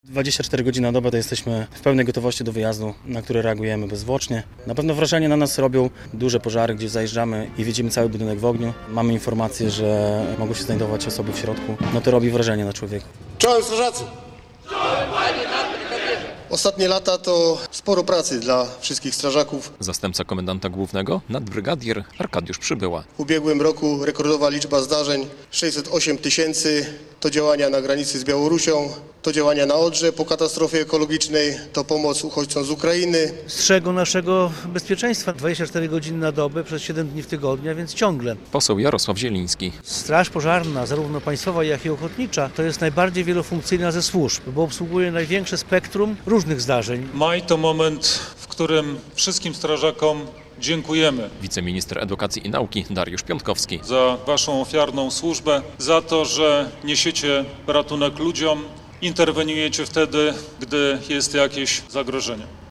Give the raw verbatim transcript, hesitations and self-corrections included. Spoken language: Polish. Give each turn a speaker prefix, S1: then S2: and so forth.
S1: dwadzieścia cztery godziny na dobę to jesteśmy w pełnej gotowości do wyjazdu, na który reagujemy bezzwłocznie. Na pewno wrażenie na nas robią duże pożary, gdzie zajeżdżamy i widzimy cały budynek w ogniu. Mamy informację, że mogą się znajdować osoby w środku. No to robi wrażenie na człowieku.
S2: Czołem strażacy! Ostatnie lata to sporo pracy dla wszystkich strażaków.
S3: Zastępca komendanta głównego, nadbrygadier Arkadiusz Przybyła.
S2: W ubiegłym roku rekordowa liczba zdarzeń, sześćset osiem tysięcy, to działania na granicy z Białorusią, to działania na Odrze po katastrofie ekologicznej, to pomoc uchodźcom z Ukrainy.
S4: Strzegą naszego bezpieczeństwa dwadzieścia cztery godziny na dobę przez siedem dni w tygodniu, a więc ciągle.
S3: Poseł Jarosław Zieliński.
S4: Straż pożarna, zarówno państwowa, jak i ochotnicza, to jest najbardziej wielofunkcyjna ze służb, bo obsługuje największe spektrum różnych zdarzeń.
S5: Maj to moment, w którym wszystkim strażakom dziękujemy
S3: Wiceminister Edukacji i Nauki Dariusz Piątkowski.
S5: za waszą ofiarną służbę, za to, że niesiecie ratunek ludziom, interweniujecie wtedy, gdy jest jakieś zagrożenie.